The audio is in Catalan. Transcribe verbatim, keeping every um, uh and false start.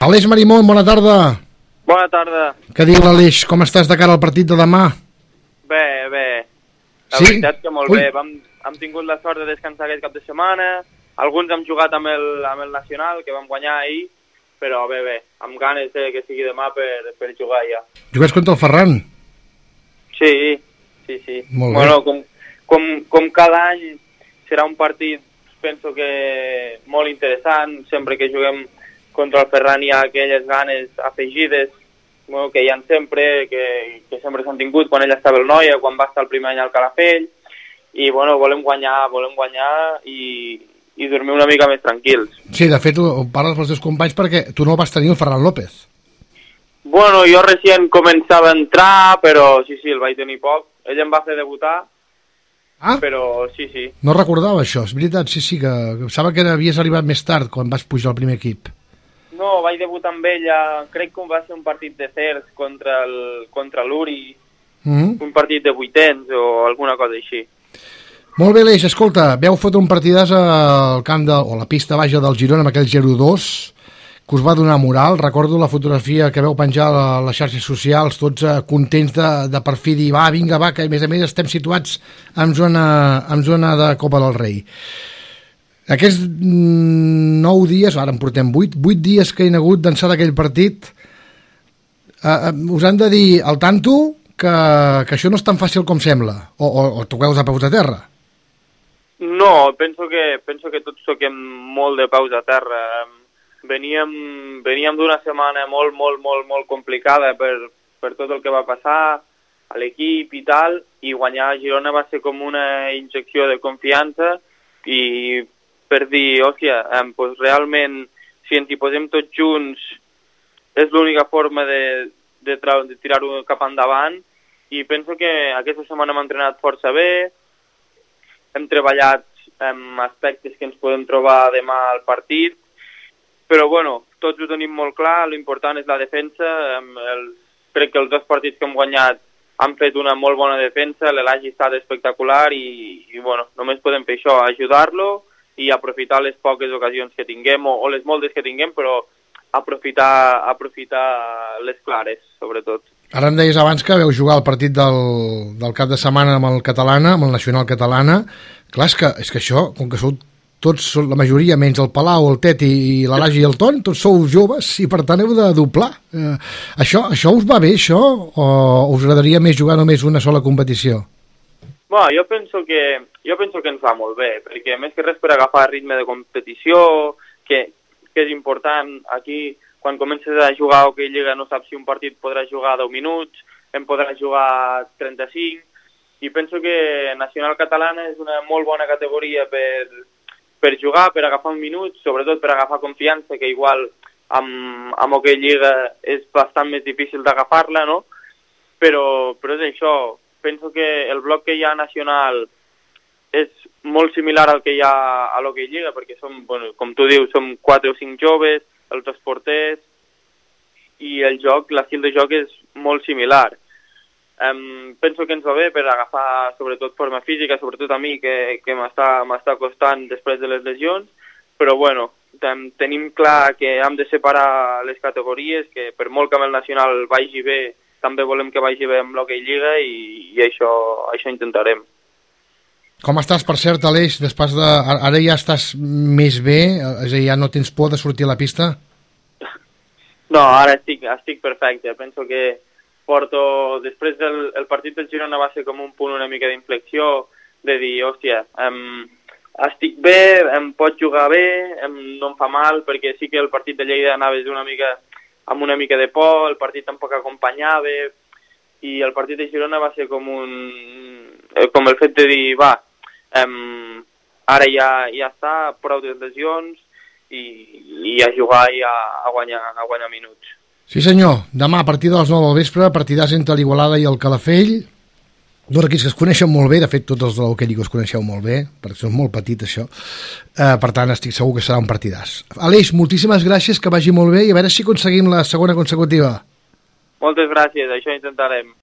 Aleix Marimón, bona tarda. Bona tarda. Què diu l'Aleix? Com estàs de cara al partit de demà? Bé, bé. La sí? veritat que molt Ui. bé. Vam, hem tingut la sort de descansar aquest cap de setmana. Alguns hem jugat amb el, amb el Nacional, que vam guanyar ahir, però bé, bé, amb ganes de que sigui demà per, per jugar ja. Jugues contra el Ferran? Sí, sí, sí. Molt bé. Bueno, com, com, com cada any serà un partit, penso que molt interessant. Sempre que juguem contra el Ferran hi ha aquelles ganes afegides, bueno, que hi ha sempre, que, que sempre s'han tingut quan ell estava al Noia, quan va estar el primer any al Calafell, i bueno, volem guanyar, volem guanyar i, i dormir una mica més tranquils. Sí, de fet, ho parles pels teus companys perquè tu no vas tenir el Ferran López. Bueno, jo recient començava a entrar, però sí, sí, el vaig tenir poc. Ell em va fer debutar, ah? però sí, sí. No recordava això, és veritat, sí, sí, que pensava que havies arribat més tard quan vas pujar al primer equip. No, vaig debutar amb ella, crec que va ser un partit de certs contra el contra l'Uri, mm-hmm. un partit de vuitens o alguna cosa així. Molt bé, Aleix, escolta, veu fotre un partidàs al camp de, o a la pista baixa del Girona amb aquell zero dos, que us va donar moral. Recordo la fotografia que veu penjar a les xarxes socials, tots eh, contents de, de per fi dir, va, vinga, va, que a més a més estem situats en zona, en zona de Copa del Rei. Aquests nou dies, ara en portem vuit, vuit dies que hi ha hagut d'ençà d'aquell partit, eh, us han de dir al tanto que, que això no és tan fàcil com sembla, o, o, o toqueu-vos a peus a terra. No, penso que, penso que tots toquem molt de peus a terra. Veníem, veníem d'una setmana molt, molt, molt, molt complicada per, per tot el que va passar a l'equip i tal, i guanyar a Girona va ser com una injecció de confiança i per dir, hòstia, eh, pues realment, si ens hi posem tots junts, és l'única forma de, de, de tirar-ho cap endavant, i penso que aquesta setmana hem entrenat força bé, hem treballat en aspectes que ens podem trobar demà al partit, però bueno, tots ho tenim molt clar, l'important és la defensa, el, crec que els dos partits que hem guanyat han fet una molt bona defensa, l'Elagi ha estat espectacular i, i bueno, només podem fer això, ajudar-lo, i aprofitar les poques ocasions que tinguem, o, o les moltes que tinguem, però aprofitar, aprofitar les clares, sobretot. Ara em deies abans que veu jugar el partit del, del cap de setmana amb el Catalana, amb el Nacional Catalana. Clar, és que, és que això, com que sou tots, la majoria, menys el Palau, el Teti i l'Alagi i el Ton, tots sou joves i per tant heu de doblar. Eh, això, això us va bé, això? O us agradaria més jugar només una sola competició? Bueno, jo penso que jo penso que ens va molt bé, perquè més que res per agafar ritme de competició, que, que és important. Aquí, quan comences a jugar a hoquei lliga, no saps si un partit podrà jugar deu minuts, en podrà jugar trenta-cinc, i penso que Nacional Catalana és una molt bona categoria per, per jugar, per agafar un minut, sobretot per agafar confiança, que igual amb, amb hoquei lliga és bastant més difícil d'agafar-la, no? Però, però és això. Penso que el bloc que hi ha nacional és molt similar al que hi ha a l'hoquei lliga, perquè som, bueno, com tu dius, som quatre o cinc joves, els dos porters, i el joc, l'estil de joc és molt similar. Um, penso que ens va bé per agafar sobretot forma física, sobretot a mi, que, que m'està m'està costant després de les lesions, però bueno, ten, tenim clar que hem de separar les categories, que per molt que amb el nacional vagi bé, també volem que vagi bé amb l'hoquei lliga i, i això, això intentarem. Com estàs, per cert, Aleix, després de... Ara ja estàs més bé? És a dir, ja no tens por de sortir a la pista? No, ara estic, estic perfecte. Penso que porto... Després del el partit del Girona va ser com un punt una mica d'inflexió, de dir, hòstia, em, estic bé, em pot jugar bé, em, no em fa mal, perquè sí que el partit de Lleida anaves una mica... amb una mica de por, el partit tampoc acompanyava, i el partit de Girona va ser com un... com el fet de dir, va, um, ara ja, ja està, prou de lesions, i, i a jugar i a, a, guanyar, a guanyar minuts. Sí senyor, demà a partir de les nou del vespre, partidàs entre l'Igualada i el Calafell, dos equips que es coneixen molt bé, de fet tots els de l'hoquei lliga us coneixeu molt bé, perquè són molt petits això, eh, per tant estic segur que serà un partidàs. Aleix, moltíssimes gràcies, que vagi molt bé i a veure si aconseguim la segona consecutiva. Moltes gràcies, això intentarem.